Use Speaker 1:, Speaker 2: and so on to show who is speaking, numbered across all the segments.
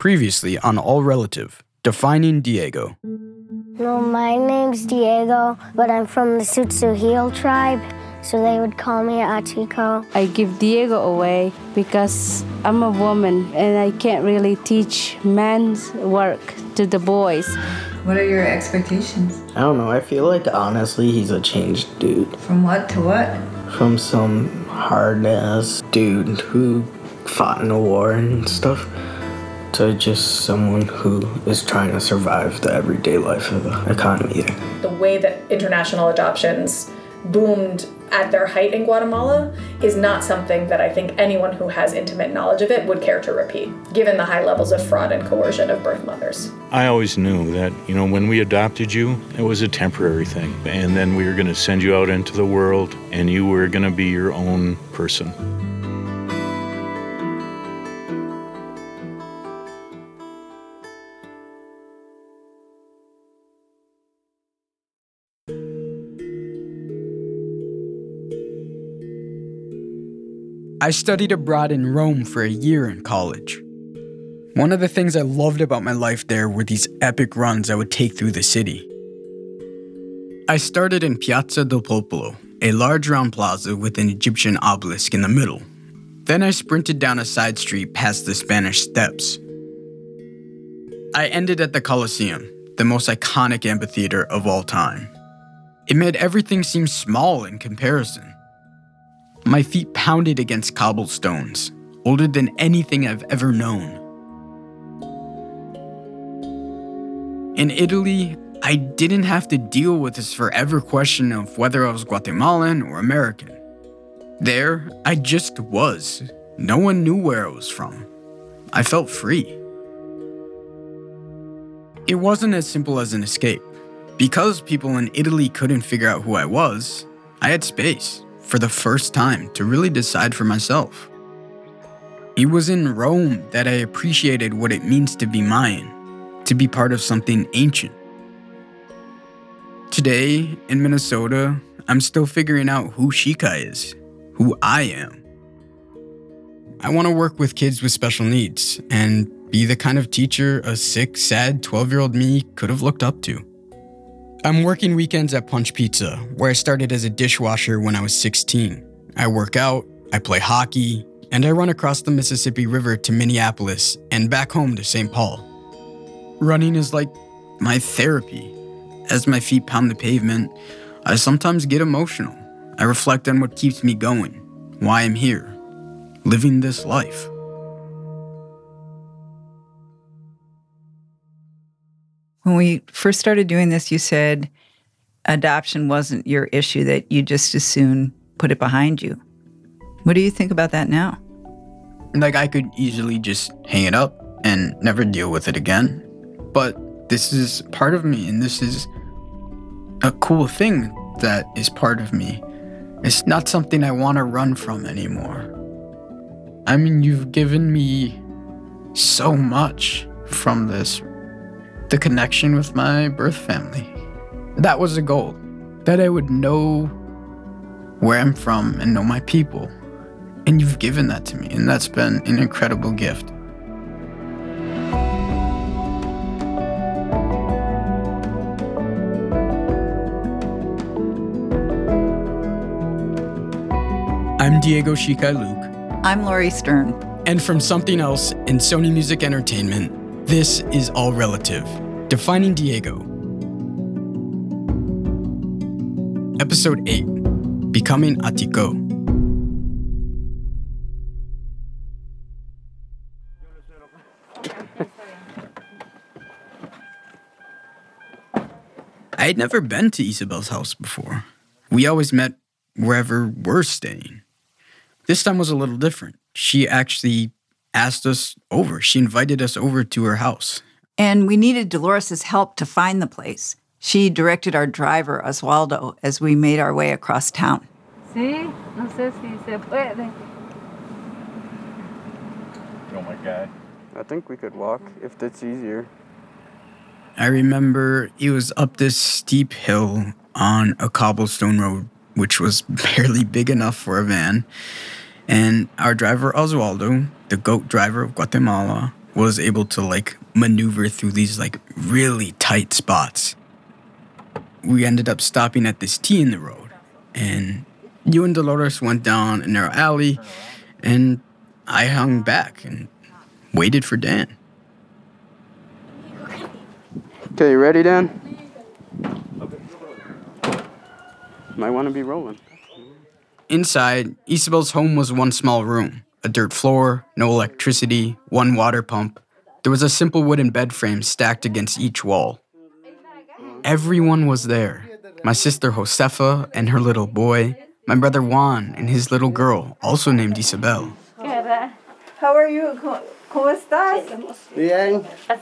Speaker 1: Previously on All Relative, defining Diego.
Speaker 2: No, my name's Diego, but I'm from the Tsutsuhil tribe, so they would call me Atiko.
Speaker 3: I give Diego away because I'm a woman and I can't really teach man's work to the boys.
Speaker 4: What are your expectations?
Speaker 5: I don't know. I feel like, honestly, he's a changed dude.
Speaker 4: From what to what?
Speaker 5: From some hard-ass dude who fought in a war and stuff to just someone who is trying to survive the everyday life of the economy there.
Speaker 6: The way that international adoptions boomed at their height in Guatemala is not something that I think anyone who has intimate knowledge of it would care to repeat, given the high levels of fraud and coercion of birth mothers.
Speaker 7: I always knew that, when we adopted you, it was a temporary thing. And then we were going to send you out into the world, and you were going to be your own person.
Speaker 1: I studied abroad in Rome for a year in college. One of the things I loved about my life there were these epic runs I would take through the city. I started in Piazza del Popolo, a large round plaza with an Egyptian obelisk in the middle. Then I sprinted down a side street past the Spanish Steps. I ended at the Colosseum, the most iconic amphitheater of all time. It made everything seem small in comparison. My feet pounded against cobblestones, older than anything I've ever known. In Italy, I didn't have to deal with this forever question of whether I was Guatemalan or American. There, I just was. No one knew where I was from. I felt free. It wasn't as simple as an escape. Because people in Italy couldn't figure out who I was, I had space, for the first time, to really decide for myself. It was in Rome that I appreciated what it means to be Mayan, to be part of something ancient. Today, in Minnesota, I'm still figuring out who Shika is, who I am. I want to work with kids with special needs and be the kind of teacher a sick, sad 12-year-old me could have looked up to. I'm working weekends at Punch Pizza, where I started as a dishwasher when I was 16. I work out, I play hockey, and I run across the Mississippi River to Minneapolis and back home to St. Paul. Running is like my therapy. As my feet pound the pavement, I sometimes get emotional. I reflect on what keeps me going, why I'm here, living this life.
Speaker 4: When we first started doing this, you said adoption wasn't your issue, that you just as soon put it behind you. What do you think about that now?
Speaker 1: I could easily just hang it up and never deal with it again. But this is part of me, and this is a cool thing that is part of me. It's not something I want to run from anymore. I mean, you've given me so much from this. The connection with my birth family. That was the goal, that I would know where I'm from and know my people. And you've given that to me, and that's been an incredible gift. I'm Diego Shikai Luke.
Speaker 4: I'm Laurie Stern.
Speaker 1: And from Something Else in Sony Music Entertainment, this is All Relative, defining Diego. Episode 8, Becoming Atiko. I had never been to Isabel's house before. We always met wherever we're staying. This time was a little different. She actually asked us over. She invited us over to her house.
Speaker 4: And we needed Dolores' help to find the place. She directed our driver, Oswaldo, as we made our way across town.
Speaker 3: Sí, no sé si se puede.
Speaker 7: Oh my God.
Speaker 5: I think we could walk if that's easier.
Speaker 1: I remember it was up this steep hill on a cobblestone road, which was barely big enough for a van. And our driver, Oswaldo, the GOAT driver of Guatemala, was able to maneuver through these really tight spots. We ended up stopping at this T in the road, and you and Dolores went down a narrow alley, and I hung back and waited for Dan.
Speaker 8: Okay, you ready, Dan? Might want to be rolling.
Speaker 1: Inside, Isabel's home was one small room, a dirt floor, no electricity, one water pump. There was a simple wooden bed frame stacked against each wall. Everyone was there. My sister Josefa and her little boy, my brother Juan and his little girl, also named Isabel.
Speaker 9: How are you? ¿Cómo estás?
Speaker 10: Bien.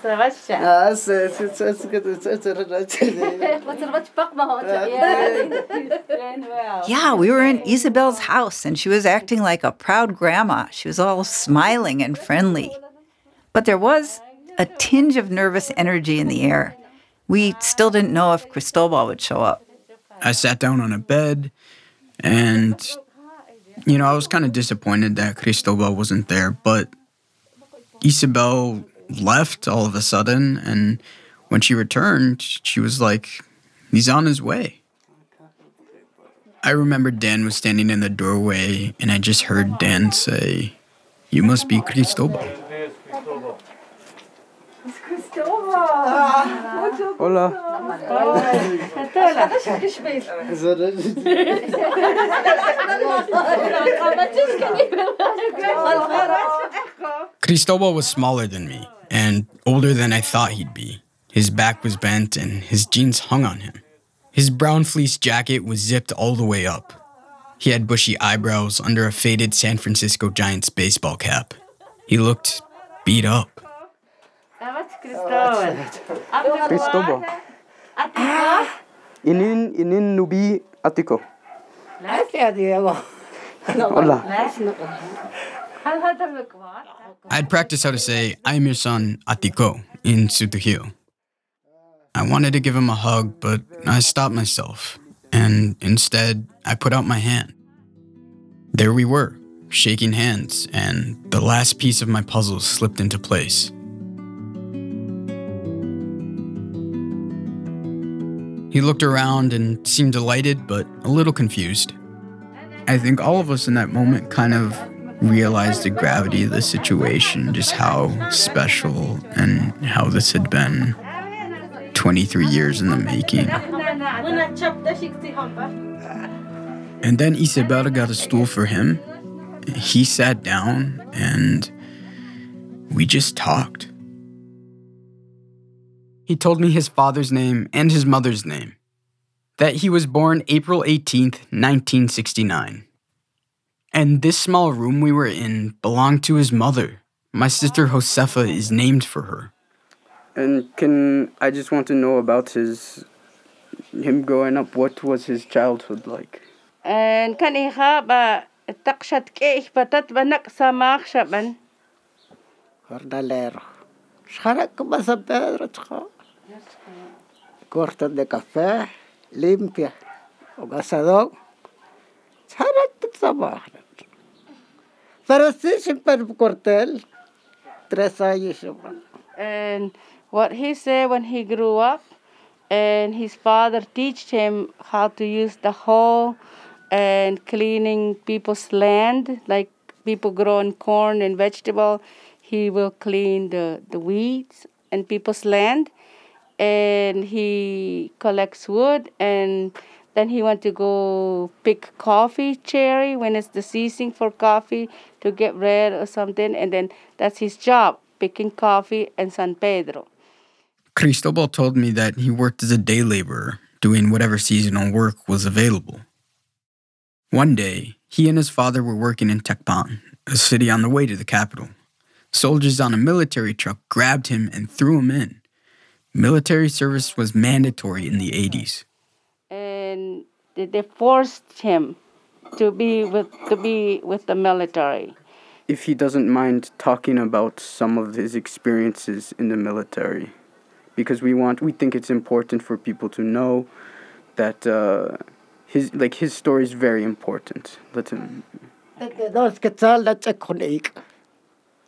Speaker 4: Yeah, we were in Isabel's house, and she was acting like a proud grandma. She was all smiling and friendly. But there was a tinge of nervous energy in the air. We still didn't know if Cristobal would show up.
Speaker 1: I sat down on a bed, and, I was kind of disappointed that Cristobal wasn't there, but Isabel left all of a sudden, and when she returned, she was like, he's on his way. I remember Dan was standing in the doorway, and I just heard Dan say, "You must be Cristobal."
Speaker 9: It's Cristobal.
Speaker 8: Hola.
Speaker 1: Cristobal was smaller than me and older than I thought he'd be. His back was bent and his jeans hung on him. His brown fleece jacket was zipped all the way up. He had bushy eyebrows under a faded San Francisco Giants baseball cap. He looked beat up.
Speaker 8: Cristobal. Inin nubi atiko. Hola.
Speaker 1: I'd practiced how to say, "I'm your son, Atiko," in Sutuhil. I wanted to give him a hug, but I stopped myself, and instead, I put out my hand. There we were, shaking hands, and the last piece of my puzzle slipped into place. He looked around and seemed delighted, but a little confused. I think all of us in that moment kind of realized the gravity of the situation, just how special and how this had been 23 years in the making. And then Isabel got a stool for him. He sat down and we just talked. He told me his father's name and his mother's name, that he was born April 18th, 1969. And this small room we were in belonged to his mother. My sister Josefa is named for her.
Speaker 8: And I just want to know about him growing up. What was his childhood like?
Speaker 3: And kan iha ba takshat ke ich batat banak samach shaban.
Speaker 10: Jornalero. Sharak ba sa Pedro tsko? Corta de café, limpia. O gasador. Sharak samach. Pero sí siempre cortel. 3 años.
Speaker 3: And what he said when he grew up, and his father taught him how to use the hoe and cleaning people's land, like people growing corn and vegetable. He will clean the weeds and people's land, and he collects wood, and then he went to go pick coffee cherry when it's the season for coffee to get red or something, and then that's his job, picking coffee in San Pedro.
Speaker 1: Cristobal told me that he worked as a day laborer, doing whatever seasonal work was available. One day, he and his father were working in Tecpan, a city on the way to the capital. Soldiers on a military truck grabbed him and threw him in. Military service was mandatory in the 80s.
Speaker 3: And they forced him to be with the military.
Speaker 8: If he doesn't mind talking about some of his experiences in the military, because we think it's important for people to know that his story is very important. Let him.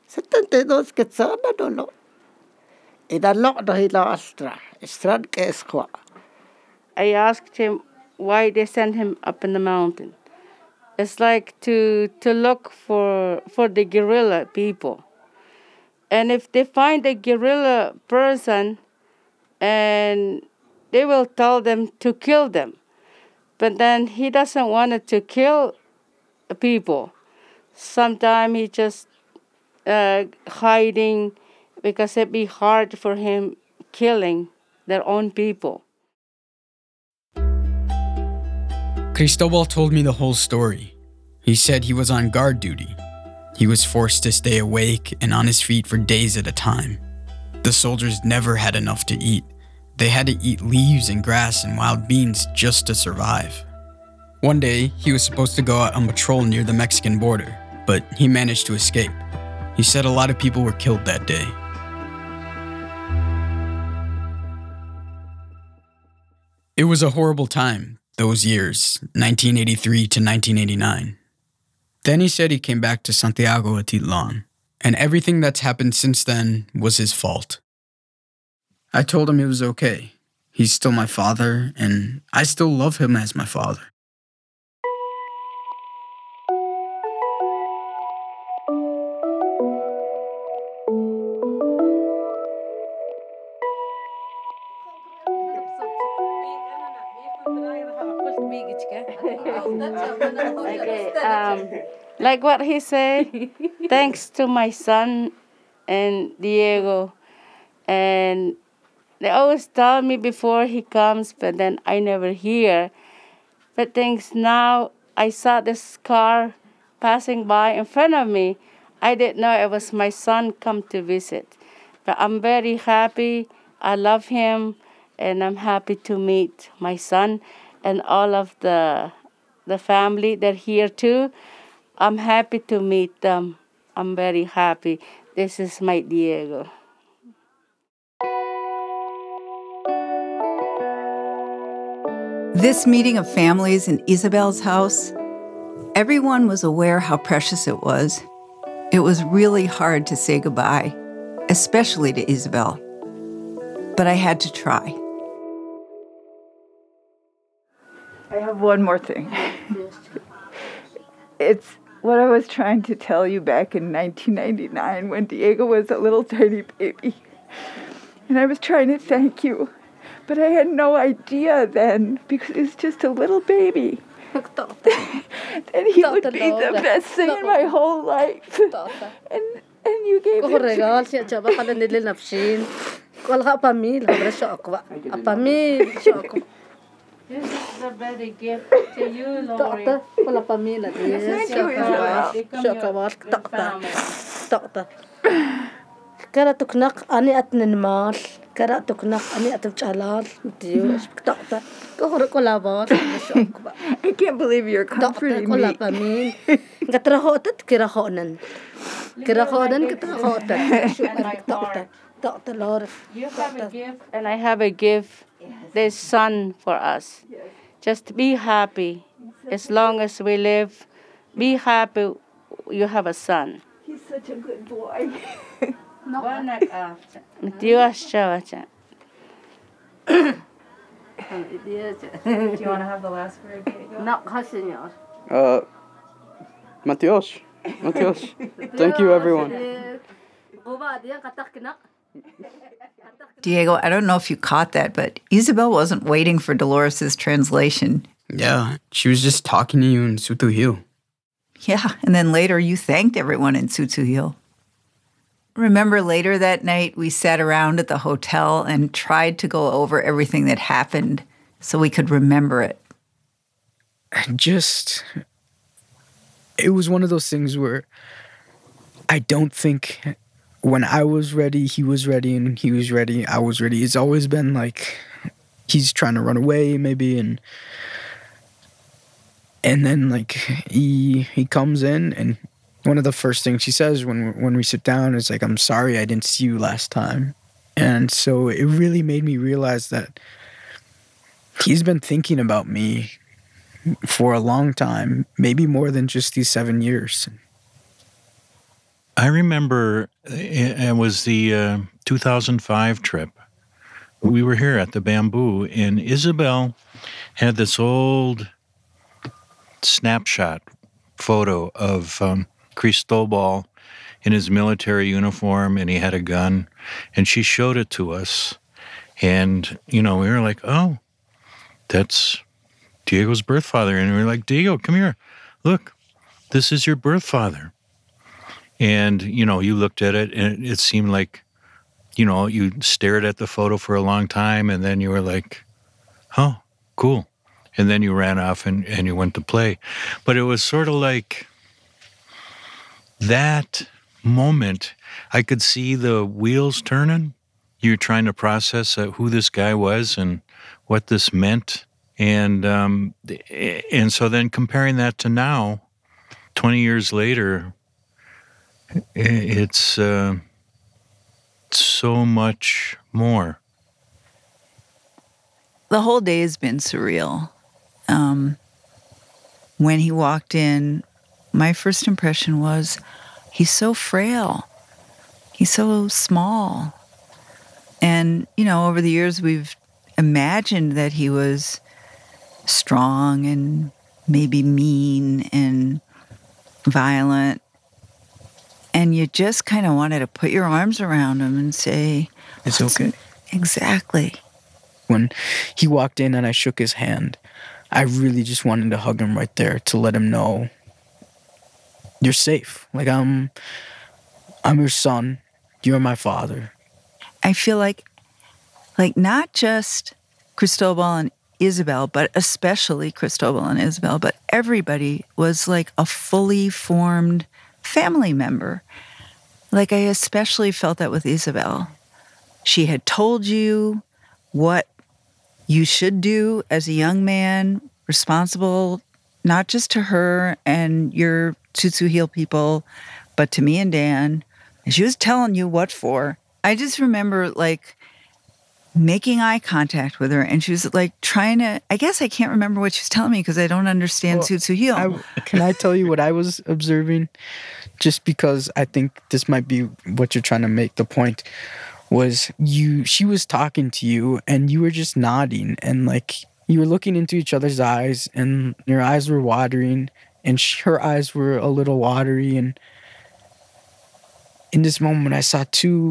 Speaker 10: 72 quetzana no. Idalok do hila astra. Strad que esqua.
Speaker 3: I asked him why they sent him up in the mountain. It's like to look for the guerrilla people. And if they find a guerrilla person, and they will tell them to kill them. But then he doesn't want to kill people. Sometimes he just hiding because it'd be hard for him killing their own people.
Speaker 1: Cristobal told me the whole story. He said he was on guard duty. He was forced to stay awake and on his feet for days at a time. The soldiers never had enough to eat. They had to eat leaves and grass and wild beans just to survive. One day, he was supposed to go out on patrol near the Mexican border, but he managed to escape. He said a lot of people were killed that day. It was a horrible time, those years, 1983 to 1989. Then he said he came back to Santiago Atitlan, and everything that's happened since then was his fault. I told him it was okay. He's still my father, and I still love him as my father.
Speaker 3: Okay, like what he said, thanks to my son and Diego. And they always tell me before he comes, but then I never hear. But thanks now, I saw this car passing by in front of me. I didn't know it was my son come to visit. But I'm very happy. I love him, and I'm happy to meet my son and all of the family. They're here too. I'm happy to meet them. I'm very happy. This is my Diego.
Speaker 4: This meeting of families in Isabel's house, everyone was aware how precious it was. It was really hard to say goodbye, especially to Isabel. But I had to try.
Speaker 9: I have one more thing. It's what I was trying to tell you back in 1999 when Diego was a little tiny baby. And I was trying to thank you, but I had no idea then because he was just a little baby. And he would be the best thing in my whole life. And you gave him
Speaker 3: This is a better gift to you, Lori.
Speaker 11: Kara tuknak ani at ninmal, kara tuknak ani at chalal, diyo dokta.
Speaker 9: I can't believe you're comforting me.
Speaker 11: Gatrahotat kirahonan. Kirahonan gatrahotat. Doctor Lord.
Speaker 3: You have a gift and I have a gift. There's son for us. Just be happy. As long as we live, be happy you have a son.
Speaker 9: He's such a good boy.
Speaker 3: Do you want to have the last word, Diego?
Speaker 11: No, señor.
Speaker 8: Matios. Thank you, everyone.
Speaker 4: Diego, I don't know if you caught that, but Isabel wasn't waiting for Dolores' translation.
Speaker 1: Yeah, she was just talking to you in Sutujil.
Speaker 4: Yeah, and then later you thanked everyone in Sutujil. Remember later that night we sat around at the hotel and tried to go over everything that happened so we could remember it.
Speaker 1: It was one of those things where I don't think when I was ready, he was ready, and he was ready, I was ready. It's always been like he's trying to run away maybe, and then like he comes in, and one of the first things he says when we sit down is like, "I'm sorry I didn't see you last time." And so it really made me realize that he's been thinking about me for a long time, maybe more than just these 7 years.
Speaker 7: I remember it was the 2005 trip. We were here at the Bamboo, and Isabel had this old snapshot photo of Cristobal in his military uniform, and he had a gun, and she showed it to us. And, we were like, oh, that's Diego's birth father. And we were like, Diego, come here. Look, this is your birth father. And, you looked at it, and it seemed like, you stared at the photo for a long time, and then you were like, oh, cool. And then you ran off and you went to play. But it was sort of like that moment, I could see the wheels turning. You're trying to process who this guy was and what this meant. And so then comparing that to now, 20 years later, it's so much more.
Speaker 4: The whole day has been surreal. When he walked in, my first impression was, he's so frail. He's so small. And, over the years, we've imagined that he was strong and maybe mean and violent. And you just kind of wanted to put your arms around him and say,
Speaker 1: it's okay.
Speaker 4: Exactly.
Speaker 1: When he walked in and I shook his hand, I really just wanted to hug him right there to let him know, you're safe. Like, I'm your son. You're my father.
Speaker 4: I feel like not just Cristobal and Isabel, but especially Cristobal and Isabel, but everybody was like a fully formed family member. Like, I especially felt that with Isabel. She had told you what you should do as a young man, responsible not just to her and your Tsutsu Heel people, but to me and Dan. And she was telling you what for. I just remember, making eye contact with her, and she was, trying to... I guess I can't remember what she was telling me because I don't understand Tsutsu Heel.
Speaker 1: Can I tell you what I was observing? Just because I think this might be what you're trying to make the point. Was she was talking to you and you were just nodding and you were looking into each other's eyes and your eyes were watering and her eyes were a little watery. And in this moment, I saw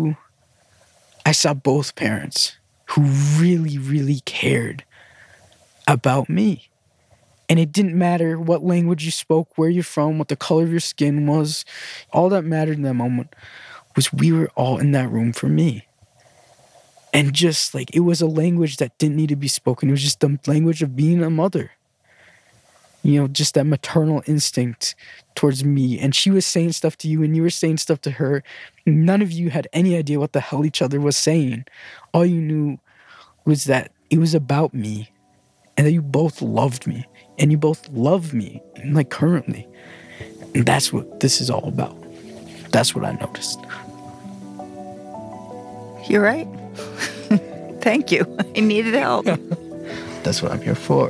Speaker 1: both parents who really, really cared about me. And it didn't matter what language you spoke, where you're from, what the color of your skin was. All that mattered in that moment was we were all in that room for me. And just it was a language that didn't need to be spoken. It was just the language of being a mother. Just that maternal instinct towards me. And she was saying stuff to you and you were saying stuff to her. None of you had any idea what the hell each other was saying. All you knew was that it was about me and that you both loved me and you both love me, currently. And that's what this is all about. That's what I noticed.
Speaker 4: You're right. Thank you. I needed help.
Speaker 1: That's what I'm here for.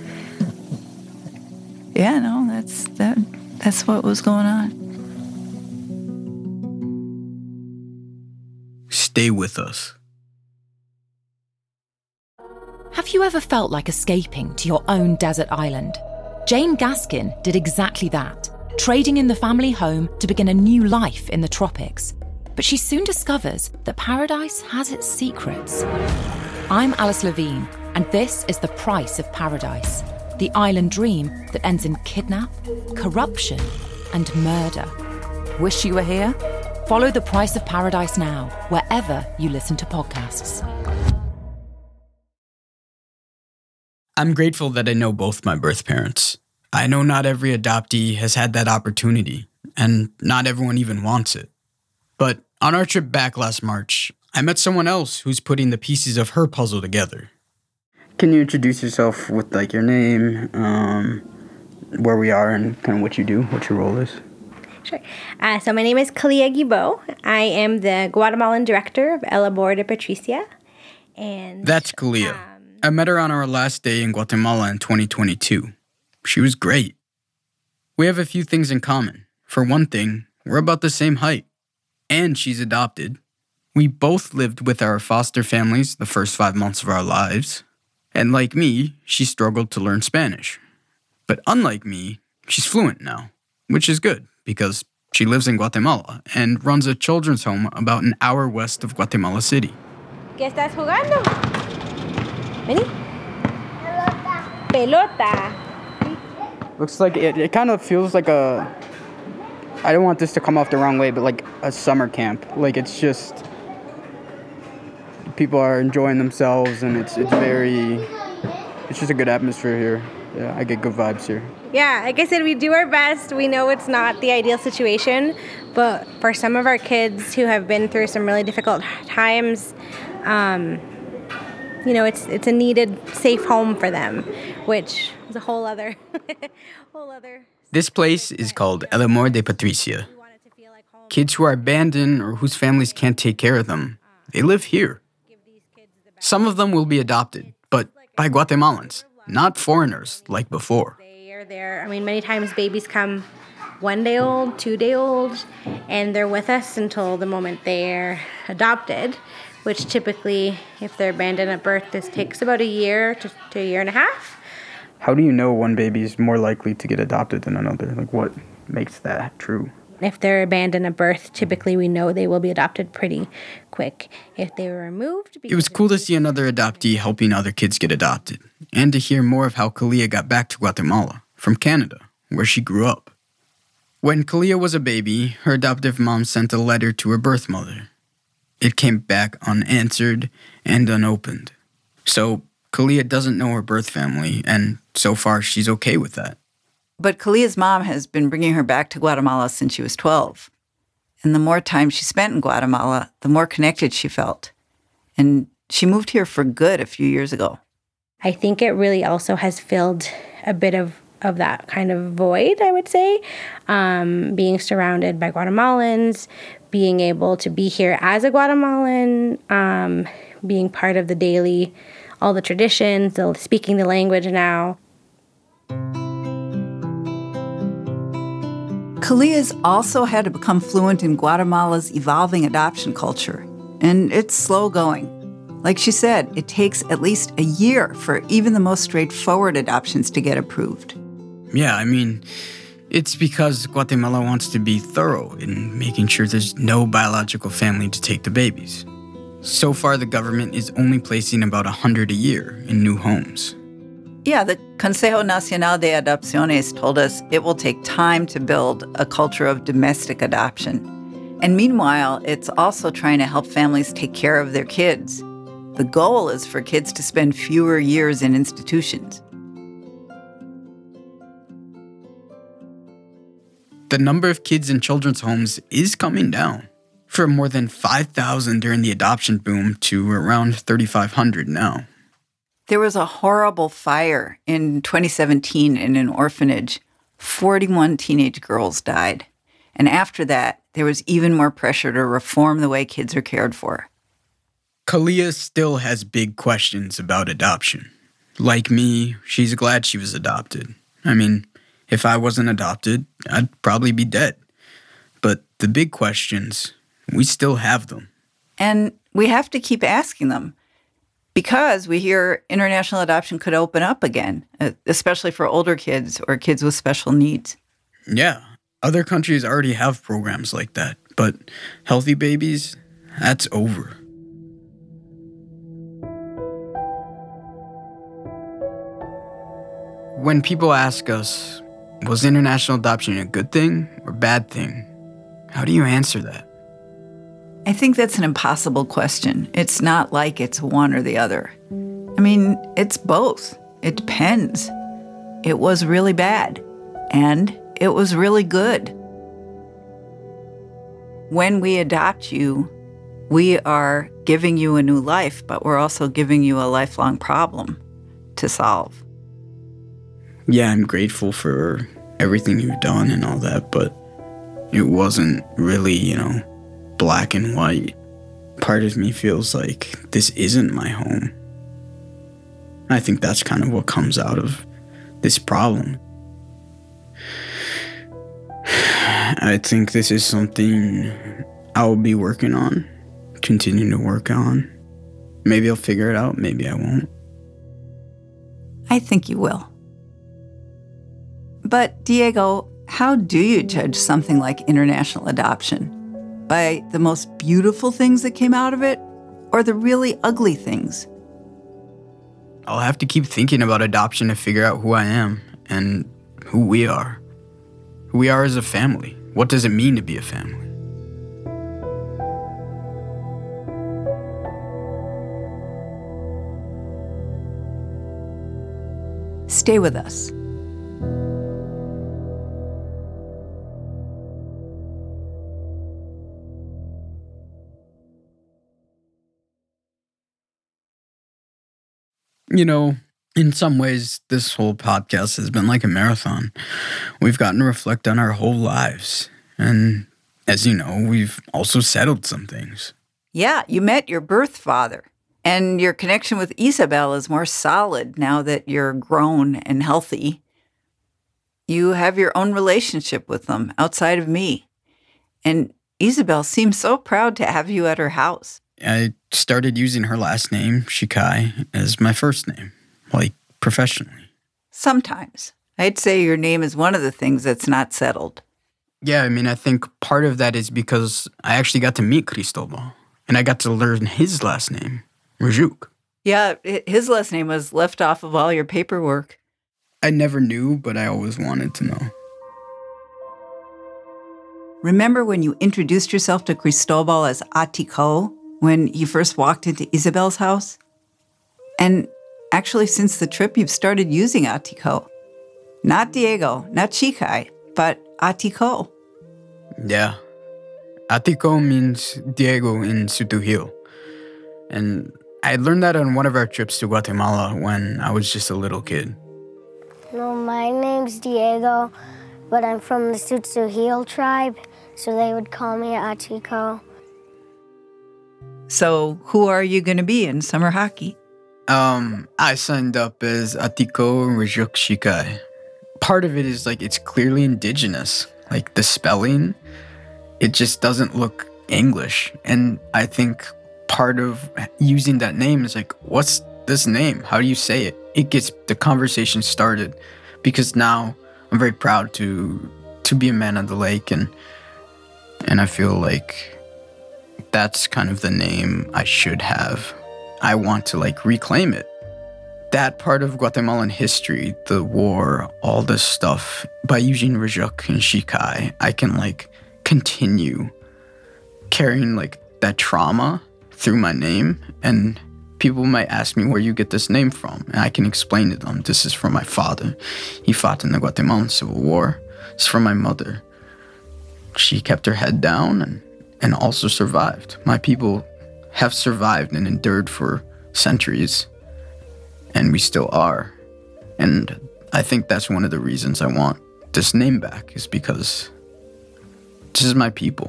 Speaker 4: Yeah, no, that's what was going on.
Speaker 1: Stay with us.
Speaker 12: Have you ever felt like escaping to your own desert island? Jane Gaskin did exactly that, trading in the family home to begin a new life in the tropics. But she soon discovers that paradise has its secrets. I'm Alice Levine, and this is The Price of Paradise, the island dream that ends in kidnap, corruption, and murder. Wish you were here? Follow The Price of Paradise now, wherever you listen to podcasts.
Speaker 1: I'm grateful that I know both my birth parents. I know not every adoptee has had that opportunity, and not everyone even wants it. But on our trip back last March, I met someone else who's putting the pieces of her puzzle together.
Speaker 8: Can you introduce yourself with your name, where we are, and kind of what you do, what your role is?
Speaker 13: Sure. So my name is Kalia Guibo. I am the Guatemalan director of El Amor de Patricia. And
Speaker 1: that's Kalia. I met her on our last day in Guatemala in 2022. She was great. We have a few things in common. For one thing, we're about the same height. and she's adopted. We both lived with our foster families the first 5 months of our lives. And like me, she struggled to learn Spanish. But unlike me, she's fluent now, which is good because she lives in Guatemala and runs a children's home about an hour west of Guatemala City.
Speaker 13: ¿Qué estás jugando? Vení. Pelota.
Speaker 8: Looks like it kind of feels like I don't want this to come off the wrong way, but like a summer camp. Like it's just, people are enjoying themselves and it's just a good atmosphere here. Yeah, I get good vibes here.
Speaker 13: Yeah, like I said, we do our best. We know it's not the ideal situation, but for some of our kids who have been through some really difficult times, it's a needed safe home for them, which is a whole other.
Speaker 1: This place is called El Amor de Patricia. Kids who are abandoned or whose families can't take care of them, they live here. Some of them will be adopted, but by Guatemalans, not foreigners like before.
Speaker 13: They are there. I mean, many times babies come 1 day old, 2 day old, and they're with us until the moment they're adopted, which typically, if they're abandoned at birth, this takes about a year to a year and a half.
Speaker 8: How do you know one baby is more likely to get adopted than another? Like, what makes that true?
Speaker 13: If they're abandoned at birth, typically we know they will be adopted pretty quick. If they were removed...
Speaker 1: It was cool to see another adoptee helping other kids get adopted, and to hear more of how Kalia got back to Guatemala from Canada, where she grew up. When Kalia was a baby, her adoptive mom sent a letter to her birth mother. It came back unanswered and unopened. So Kalia doesn't know her birth family, and so far she's okay with that.
Speaker 4: But Kalia's mom has been bringing her back to Guatemala since she was 12. And the more time she spent in Guatemala, the more connected she felt. And she moved here for good a few years ago.
Speaker 13: I think it really also has filled a bit of that kind of void, I would say. Being surrounded by Guatemalans, being able to be here as a Guatemalan, being part of the daily, all the traditions, speaking the language now.
Speaker 4: Kalia's also had to become fluent in Guatemala's evolving adoption culture, and it's slow going. Like she said, it takes at least a year for even the most straightforward adoptions to get approved.
Speaker 1: Yeah, I mean, it's because Guatemala wants to be thorough in making sure there's no biological family to take the babies. So far, the government is only placing about 100 a year in new homes.
Speaker 4: Yeah, the Consejo Nacional de Adopciones told us it will take time to build a culture of domestic adoption. And meanwhile, it's also trying to help families take care of their kids. The goal is for kids to spend fewer years in institutions.
Speaker 1: The number of kids in children's homes is coming down, from more than 5,000 during the adoption boom to around 3,500 now.
Speaker 4: There was a horrible fire in 2017 in an orphanage. 41 teenage girls died. And after that, there was even more pressure to reform the way kids are cared for.
Speaker 1: Kalia still has big questions about adoption. Like me, she's glad she was adopted. I mean, if I wasn't adopted, I'd probably be dead. But the big questions, we still have them.
Speaker 4: And we have to keep asking them. Because we hear international adoption could open up again, especially for older kids or kids with special needs.
Speaker 1: Yeah, other countries already have programs like that, but healthy babies, that's over. When people ask us, was international adoption a good thing or bad thing? How do you answer that?
Speaker 4: I think that's an impossible question. It's not like it's one or the other. I mean, it's both. It depends. It was really bad, and it was really good. When we adopt you, we are giving you a new life, but we're also giving you a lifelong problem to solve.
Speaker 1: Yeah, I'm grateful for everything you've done and all that, but it wasn't really, black and white. Part of me feels like this isn't my home. I think that's kind of what comes out of this problem. I think this is something I'll be working on, continuing to work on. Maybe I'll figure it out, maybe I won't.
Speaker 4: I think you will. But Diego, how do you judge something like international adoption? By the most beautiful things that came out of it, or the really ugly things?
Speaker 1: I'll have to keep thinking about adoption to figure out who I am and who we are. Who we are as a family. What does it mean to be a family?
Speaker 4: Stay with us.
Speaker 1: You know, in some ways, this whole podcast has been like a marathon. We've gotten to reflect on our whole lives. And as you know, we've also settled some things.
Speaker 4: Yeah, you met your birth father. And your connection with Isabel is more solid now that you're grown and healthy. You have your own relationship with them outside of me. And Isabel seems so proud to have you at her house.
Speaker 1: I started using her last name, Shikai, as my first name, like professionally.
Speaker 4: Sometimes. I'd say your name is one of the things that's not settled.
Speaker 1: Yeah, I mean, I think part of that is because I actually got to meet Cristobal, and I got to learn his last name, Rajuk.
Speaker 4: Yeah, his last name was left off of all your paperwork.
Speaker 1: I never knew, but I always wanted to know.
Speaker 4: Remember when you introduced yourself to Cristobal as Atiko when you first walked into Isabel's house? And actually, since the trip, you've started using Atiko. Not Diego, not Shikai, but Atiko.
Speaker 1: Yeah. Atiko means Diego in Sutuhil. And I learned that on one of our trips to Guatemala when I was just a little kid.
Speaker 2: No, my name's Diego, but I'm from the Tsutsuhil tribe, so they would call me Atiko.
Speaker 4: So who are you going to be in summer hockey?
Speaker 1: I signed up as Atiko Rajuk Shikai. Part of it is like it's clearly indigenous. Like the spelling, it just doesn't look English. And I think part of using that name is like, what's this name? How do you say it? It gets the conversation started because now I'm very proud to be a man of the lake and I feel like that's kind of the name I should have. I want to like reclaim it. That part of Guatemalan history, the war, all this stuff, by using Rajuk and Shikai, I can like continue carrying like that trauma through my name, and people might ask me where you get this name from, and I can explain to them, this is from my father. He fought in the Guatemalan Civil War. It's from my mother. She kept her head down and also survived. My people have survived and endured for centuries, and we still are. And I think that's one of the reasons I want this name back, is because this is my people.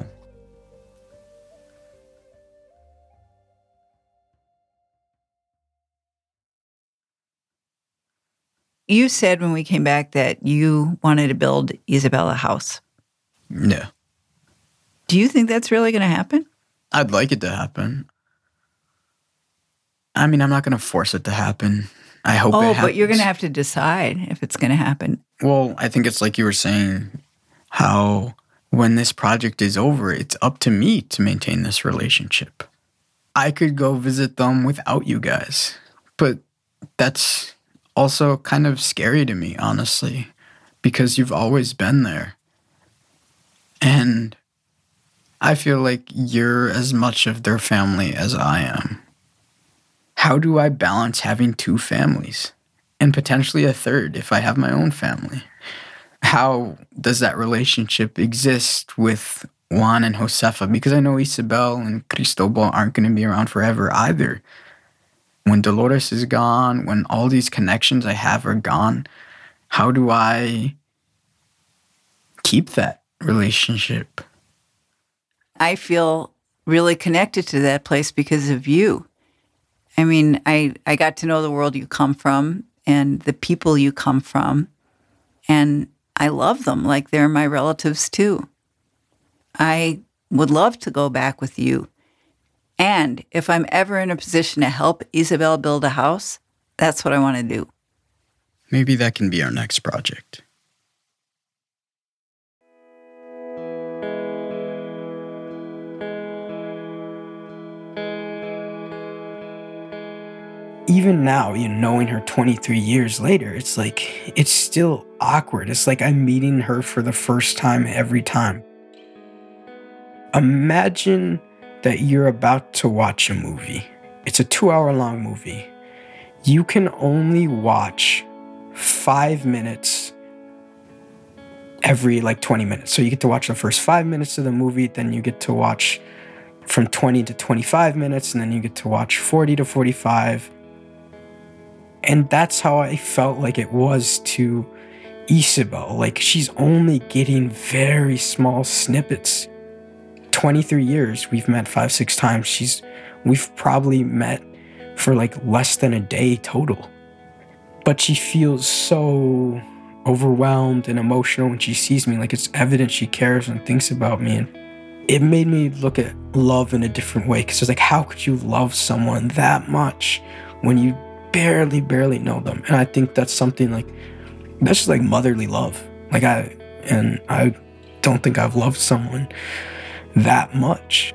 Speaker 4: You said when we came back that you wanted to build Isabel a house.
Speaker 1: Yeah.
Speaker 4: Do you think that's really going to happen?
Speaker 1: I'd like it to happen. I mean, I'm not going to force it to happen. I hope it happens.
Speaker 4: But you're going to have to decide if it's going to happen.
Speaker 1: Well, I think it's like you were saying, how when this project is over, it's up to me to maintain this relationship. I could go visit them without you guys, but that's also kind of scary to me, honestly, because you've always been there. And I feel like you're as much of their family as I am. How do I balance having two families and potentially a third if I have my own family? How does that relationship exist with Juan and Josefa? Because I know Isabel and Cristobal aren't going to be around forever either. When Dolores is gone, when all these connections I have are gone, how do I keep that relationship?
Speaker 4: I feel really connected to that place because of you. I mean, I got to know the world you come from and the people you come from, and I love them like they're my relatives too. I would love to go back with you. And if I'm ever in a position to help Isabel build a house, that's what I want to do.
Speaker 1: Maybe that can be our next project. Even now, knowing her 23 years later, it's like, it's still awkward. It's like I'm meeting her for the first time every time. Imagine that you're about to watch a movie. It's a 2-hour-long movie. You can only watch 5 minutes every 20 minutes. So you get to watch the first 5 minutes of the movie, then you get to watch from 20 to 25 minutes, and then you get to watch 40 to 45. And that's how I felt like it was to Isabel. Like, she's only getting very small snippets. 23 years, we've met 5-6 times. We've probably met for less than a day total. But she feels so overwhelmed and emotional when she sees me. It's evident she cares and thinks about me. And it made me look at love in a different way. Because it's how could you love someone that much when you barely know them? And I think that's something that's just motherly love. I don't think I've loved someone that much.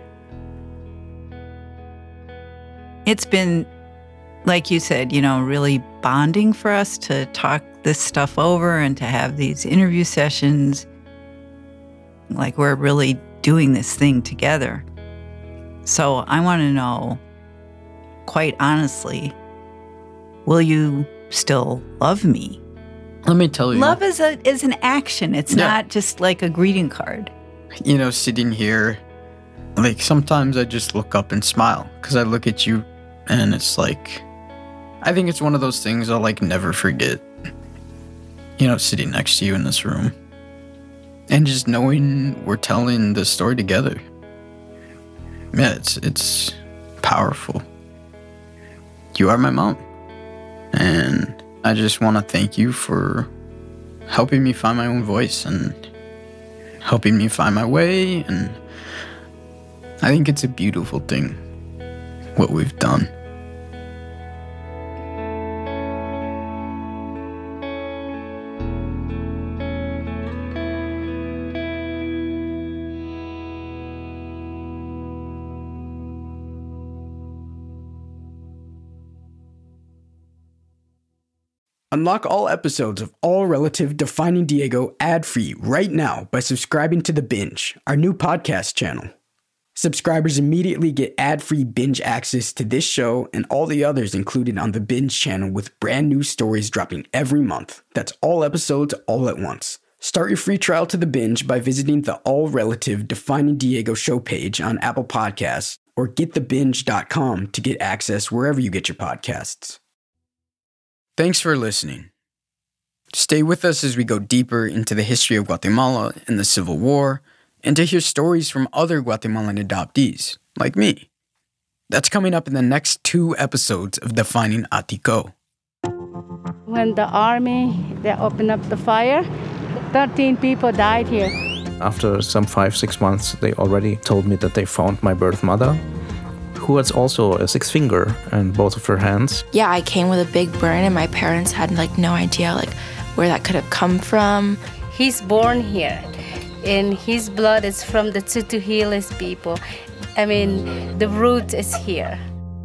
Speaker 4: It's been, like you said, really bonding for us to talk this stuff over and to have these interview sessions. We're really doing this thing together. So I want to know, quite honestly, will you still love me?
Speaker 1: Let me tell you.
Speaker 4: Love is an action. It's not just a greeting card.
Speaker 1: Sitting here, sometimes I just look up and smile because I look at you and it's I think it's one of those things I'll never forget. Sitting next to you in this room and just knowing we're telling the story together. Yeah, it's powerful. You are my mom. And I just want to thank you for helping me find my own voice and helping me find my way. And I think it's a beautiful thing, what we've done. Unlock all episodes of All Relative Defining Diego ad-free right now by subscribing to The Binge, our new podcast channel. Subscribers immediately get ad-free binge access to this show and all the others included on The Binge channel with brand new stories dropping every month. That's all episodes all at once. Start your free trial to The Binge by visiting the All Relative Defining Diego show page on Apple Podcasts or getthebinge.com to get access wherever you get your podcasts. Thanks for listening. Stay with us as we go deeper into the history of Guatemala and the Civil War, and to hear stories from other Guatemalan adoptees, like me. That's coming up in the next 2 episodes of Defining Atiko.
Speaker 3: When the army, they opened up the fire, 13 people died here.
Speaker 5: After some 5-6 months, they already told me that they found my birth mother, who has also a 6 finger in both of her hands.
Speaker 14: Yeah, I came with a big burn and my parents had no idea where that could have come from.
Speaker 3: He's born here and his blood is from the Tutuhiles people. The root is here.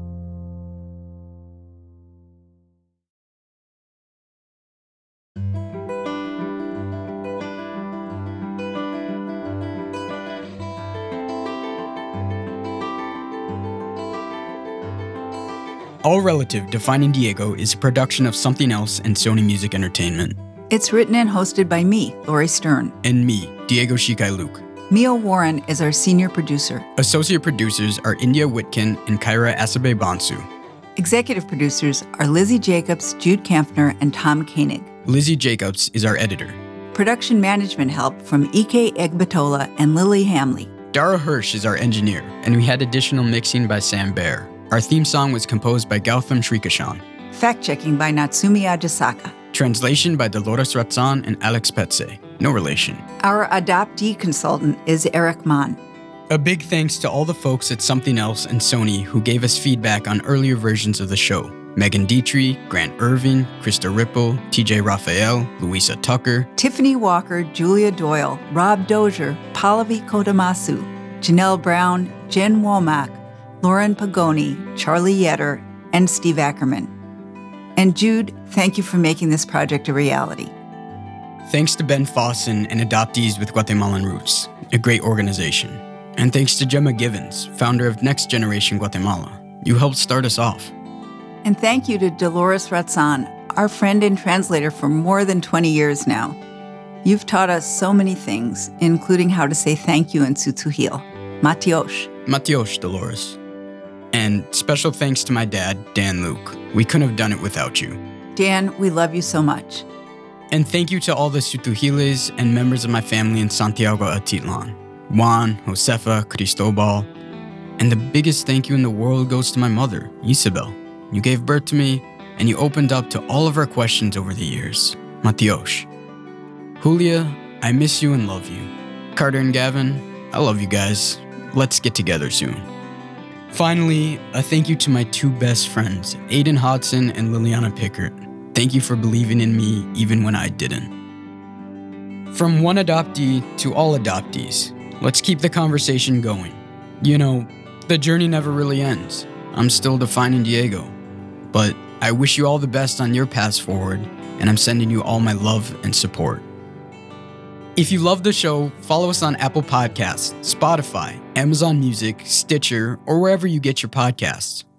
Speaker 1: All Relative Defining Diego is a production of Something Else and Sony Music Entertainment.
Speaker 4: It's written and hosted by me, Lori Stern.
Speaker 1: And me, Diego Shikai Luke.
Speaker 4: Mia Warren is our senior producer.
Speaker 1: Associate producers are India Whitkin and Kyra Asabe Bansu.
Speaker 4: Executive producers are Lizzie Jacobs, Jude Kampfner, and Tom Koenig.
Speaker 1: Lizzie Jacobs is our editor.
Speaker 4: Production management help from Ike Egbatola and Lily Hamley.
Speaker 1: Dara Hirsch is our engineer, and we had additional mixing by Sam Baer. Our theme song was composed by Gautam Srikishan.
Speaker 4: Fact-checking by Natsumi Ajisaka.
Speaker 1: Translation by Dolores Ratzan and Alex Petze. No relation.
Speaker 4: Our adoptee consultant is Eric Mann.
Speaker 1: A big thanks to all the folks at Something Else and Sony who gave us feedback on earlier versions of the show. Megan Dietrich, Grant Irvin, Krista Ripple, TJ Raphael, Louisa Tucker,
Speaker 4: Tiffany Walker, Julia Doyle, Rob Dozier, Pallavi Kodamasu, Janelle Brown, Jen Womack, Lauren Pagoni, Charlie Yetter, and Steve Ackerman. And Jude, thank you for making this project a reality.
Speaker 1: Thanks to Ben Fossen and Adoptees with Guatemalan Roots, a great organization. And thanks to Gemma Givens, founder of Next Generation Guatemala. You helped start us off.
Speaker 4: And thank you to Dolores Ratzan, our friend and translator for more than 20 years now. You've taught us so many things, including how to say thank you in Tzutujil. Matiosh.
Speaker 1: Matiosh, Dolores. And special thanks to my dad, Dan Luke. We couldn't have done it without you.
Speaker 4: Dan, we love you so much.
Speaker 1: And thank you to all the Tz'utujiles and members of my family in Santiago Atitlan. Juan, Josefa, Cristobal. And the biggest thank you in the world goes to my mother, Isabel. You gave birth to me, and you opened up to all of our questions over the years. Matiosh. Julia, I miss you and love you. Carter and Gavin, I love you guys. Let's get together soon. Finally, a thank you to my two best friends, Aiden Hodson and Liliana Pickert. Thank you for believing in me even when I didn't. From one adoptee to all adoptees, let's keep the conversation going. You know, the journey never really ends. I'm still defining Diego. But I wish you all the best on your paths forward, and I'm sending you all my love and support. If you love the show, follow us on Apple Podcasts, Spotify, Amazon Music, Stitcher, or wherever you get your podcasts.